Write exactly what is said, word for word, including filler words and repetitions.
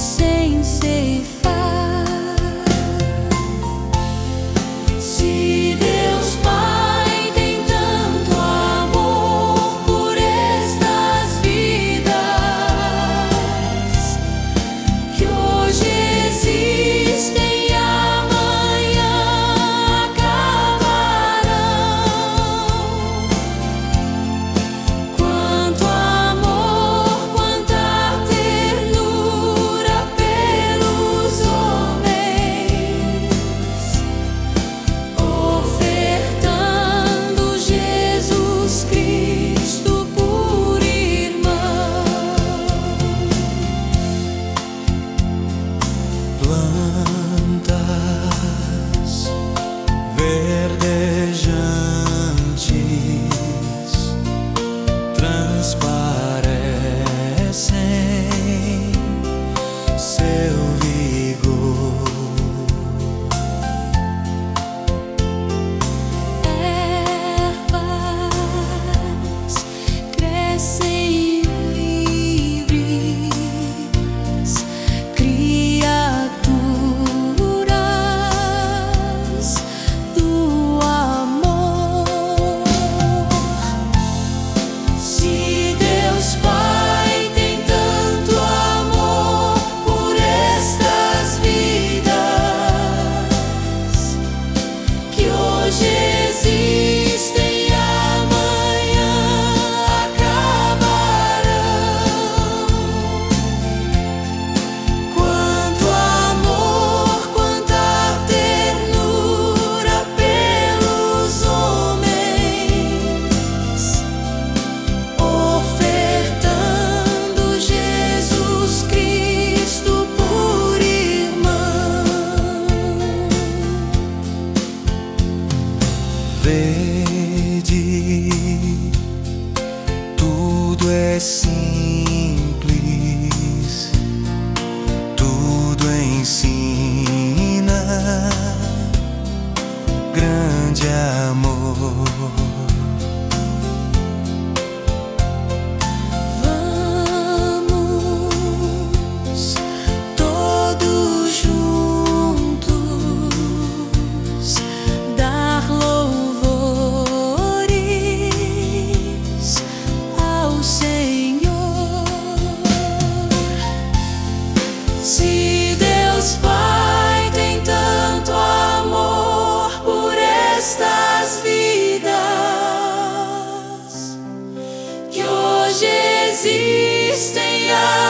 sem ceifar. Se Deus Pai tem tanto amor por estas vidas que hoje existem e amanhã acabarão, quanto amor, quanta ternura pelos homens, ofertando Jesus Cristo por irmão. Plantas verdejantes transparecem seu vigor. Ervas crescem livres, criaturas do amor. Se Deus Pai tem tanto amor por estas vidas que hoje existem e amanhã acabarão, quanto amor, quanta ternura pelos homens, ofertando Jesus Cristo por irmão. Vede, tudo é simples, tudo ensina grande amor. Vamos todos juntos dar louvores ao Senhor. Se Deus Pai tem tanto amor por estas vidas que hoje existem e